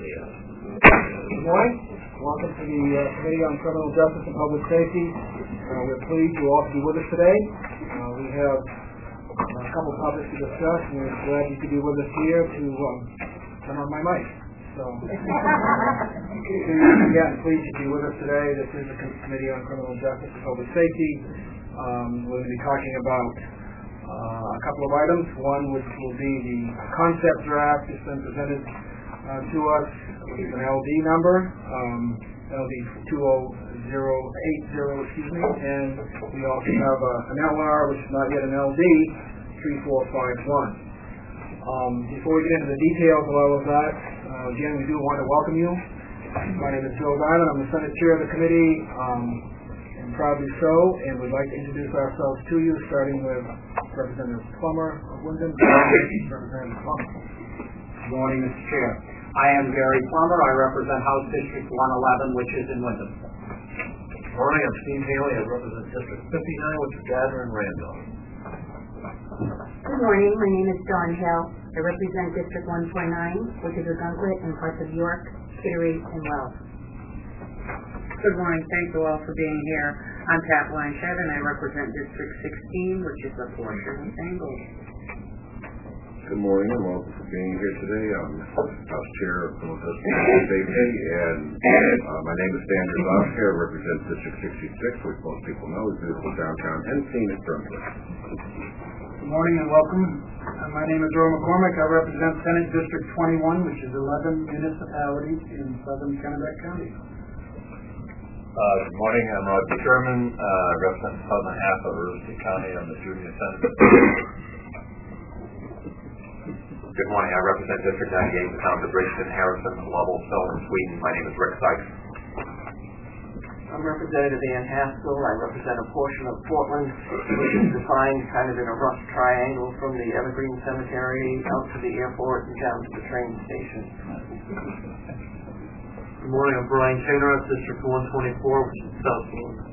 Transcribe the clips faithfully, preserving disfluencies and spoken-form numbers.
Good morning. Welcome to the uh, Committee on Criminal Justice and Public Safety. Uh, we're pleased you all to be with us today. Uh, we have a couple topics to discuss, and we're glad you could be with us here to um, turn on my mic. So, again, pleased to be with us today. This is the Committee on Criminal Justice and Public Safety. Um, we're going to be talking about uh, a couple of items. One which will be the concept draft that's been presented uh, to us, which is an L D number, um, L D two oh zero eight zero, excuse me, and we also have a, an L R, which is not yet an L D, three four five one. Um, before we get into the details of all of that, uh, again, we do want to welcome you. My name is Joe Diamond. I'm the Senate Chair of the committee, um, and proudly so, and we'd like to introduce ourselves to you, starting with Representative Plummer of Wyndham. Representative Plummer. Good morning, Mister Chair. I am Gary Plummer. I represent House District one eleven, which is in Wyndham. Good morning. I'm Steve Haley. I represent District fifty-nine, which is Gander and Randolph. Good morning. My name is Dawn Hill. I represent District one twenty-nine, which is Ogunquit and parts of York, Kittery, and Wells. Good morning. Thank you all for being here. I'm Pat Blanchett, and I represent District sixteen, which is a portion of Bangor. Good morning, and welcome for being here today. I'm House Chair of Criminal Justice and Safety, and uh, my name is Sandra Zoska. I represent District sixty-six, which most people know is beautiful downtown and scenic Brunswick. Good morning and welcome. Uh, my name is Earl McCormick. I represent Senate District twenty-one, which is eleven municipalities in southern Kennebec County. Uh, good morning. I'm Roger Sherman. Uh, I represent the southern half of Aroostook County. I'm the junior senator. Good morning. I represent District ninety-eight, the towns of Bridgeton, Harrison, Lovell, Stone, Sweden. My name is Rick Sykes. I'm Representative Ann Haskell. I represent a portion of Portland, which is defined kind of in a rough triangle from the Evergreen Cemetery out to the airport and down to the train station. Good morning. I'm Brian Taylor of District one twenty-four, which is South Florida.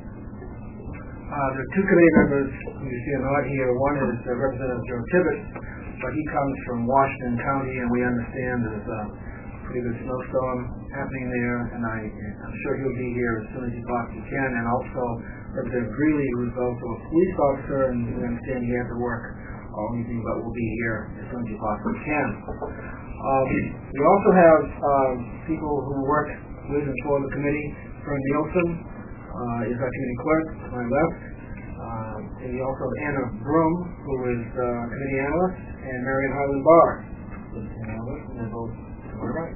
Uh, there are two committee members you see a nod here. One is uh, Representative Joe Tibbetts, but he comes from Washington County, and we understand there's a pretty good snowstorm happening there, and I, I'm sure he'll be here as soon as he possibly can. And also Representative Greeley, who's also a police officer, and we understand he has to work all evening, but will be here as soon as he possibly can. Um, we also have um, people who work with and for the committee. Fern Nielsen uh, is our committee clerk to my left. Uh, and we also have Anna Broom, who is uh, committee analyst, and Marion Highland Barr, and they're both to my right.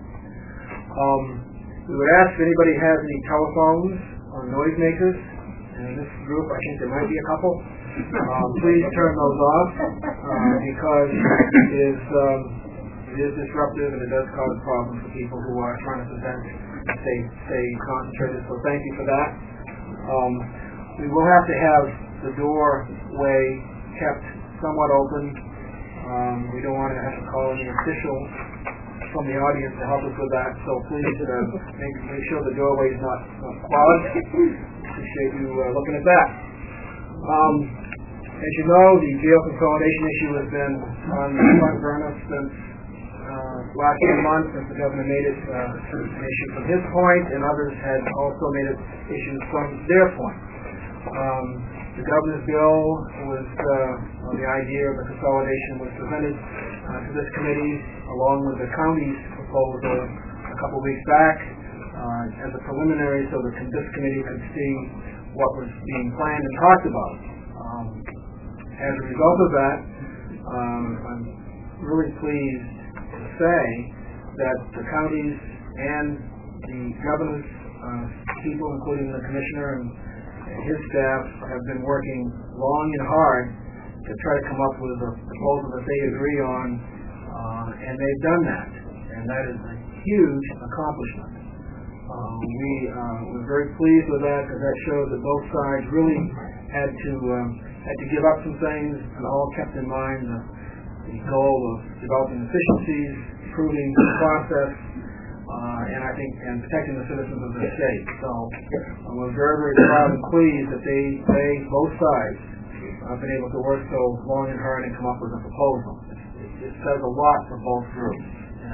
Um, we would ask if anybody has any telephones or noisemakers, and in this group I think there might be a couple. Um, please turn those off uh, because it is, um, it is disruptive and it does cause problems for people who are trying to present and stay, stay concentrated, so thank you for that. Um, we will have to have the doorway kept somewhat open. Um, we don't want to have to call any official from the audience to help us with that, so please uh, make, make sure the doorway is not, not clogged. Appreciate you uh, looking at that. Um, as you know, the jail consolidation issue has been on the front burner since uh, last few months, since the governor made it uh, an issue from his point, and others had also made it issues from their point. Um, The governor's bill was, uh, the idea of the consolidation was presented uh, to this committee along with the county's proposal a couple weeks back uh, as a preliminary so that this committee could see what was being planned and talked about. Um, as a result of that, um, I'm really pleased to say that the counties and the governor's uh, people, including the commissioner and his staff, have been working long and hard to try to come up with a proposal that they agree on, uh, and they've done that, and that is a huge accomplishment. Uh, we uh, were very pleased with that because that shows that both sides really had to um, had to give up some things, and all kept in mind the, the goal of developing efficiencies, improving the process, Uh, and I think, and protecting the citizens of the state. So uh, we're very, very proud and pleased that they, they both sides, have been able to work so long and hard and come up with a proposal. It, it says a lot for both groups, and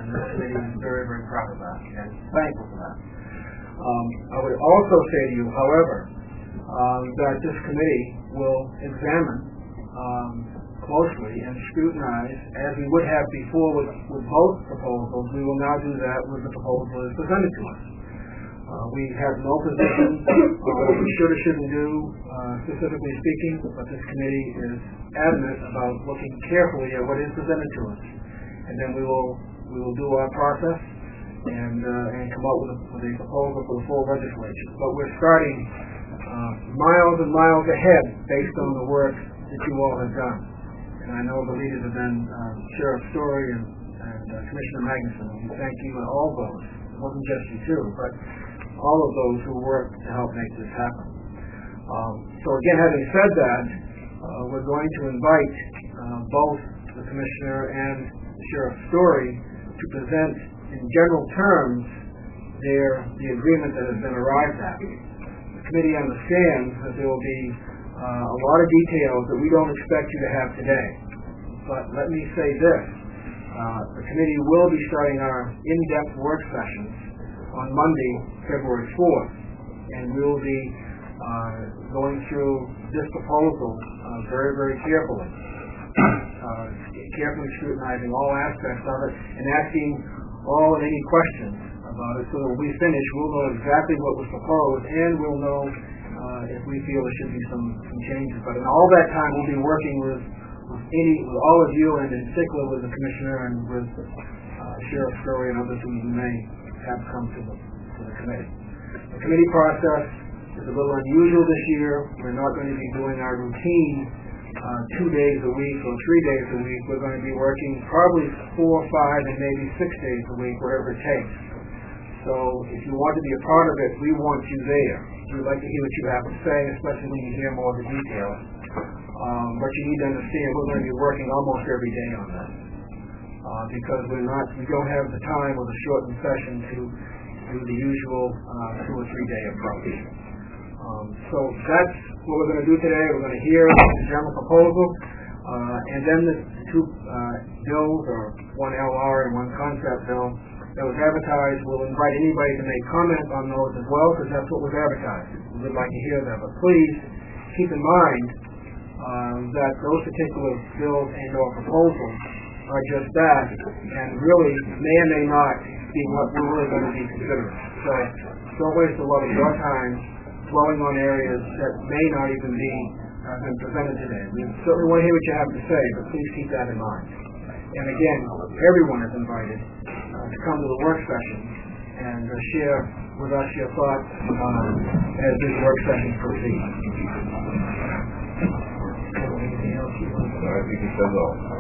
this committee is very, very proud of that and thankful for that. Um, I would also say to you, however, um, that this committee will examine um, closely and scrutinize, as we would have before with, with both proposals. We will now do that with the proposal as presented to us. Uh, we have no position on what we should or shouldn't do, uh, specifically speaking, but this committee is adamant about looking carefully at what is presented to us. And then we will we will do our process and uh, and come up with a, with a proposal for the full legislature. But we're starting uh, miles and miles ahead based on the work that you all have done. And I know the leaders have been uh, Sheriff Story and, and uh, Commissioner Magnuson. We thank you and all those. It wasn't just you two, but all of those who worked to help make this happen. Um, so again, having said that, uh, we're going to invite uh, both the Commissioner and Sheriff Story to present in general terms their the agreement that has been arrived at. The committee understands that there will be uh, a lot of details that we don't expect you to have today. But let me say this, uh, the committee will be starting our in-depth work sessions on Monday, February fourth, and we'll be uh, going through this proposal uh, very, very carefully, uh, carefully scrutinizing all aspects of it and asking all and any questions about it, so that when we finish, we'll know exactly what was proposed, and we'll know uh, if we feel there should be some, some changes. But in all that time, we'll be working with, with any, with all of you, and in particular with the Commissioner and with uh, Sheriff Story and others who you may have come to the, to the committee. The committee process is a little unusual this year. We're not going to be doing our routine uh, two days a week or three days a week. We're going to be working probably four, five, and maybe six days a week, whatever it takes. So if you want to be a part of it, we want you there. We'd like to hear what you have to say, especially when you hear more of the details. Um, but you need to understand we're going to be working almost every day on this. Uh, because we're not, we don't have the time or the shortened session to do the usual uh, two or three day approach. Um, so that's what we're going to do today. We're going to hear the general proposal, uh, and then the two uh, bills, or one L R and one concept bill that was advertised. We'll invite anybody to make comments on those as well, because that's what was advertised. We would like to hear that. But please keep in mind um, that those particular bills and or proposals are just that, and really may or may not be what we're really going to be considering. So don't waste a lot of your time dwelling on areas that may not even be uh, been presented today. We certainly want to hear what you have to say, but please keep that in mind. And again, everyone is invited uh, to come to the work session and uh, share with us your thoughts uh, as this work session proceeds. I think he says all.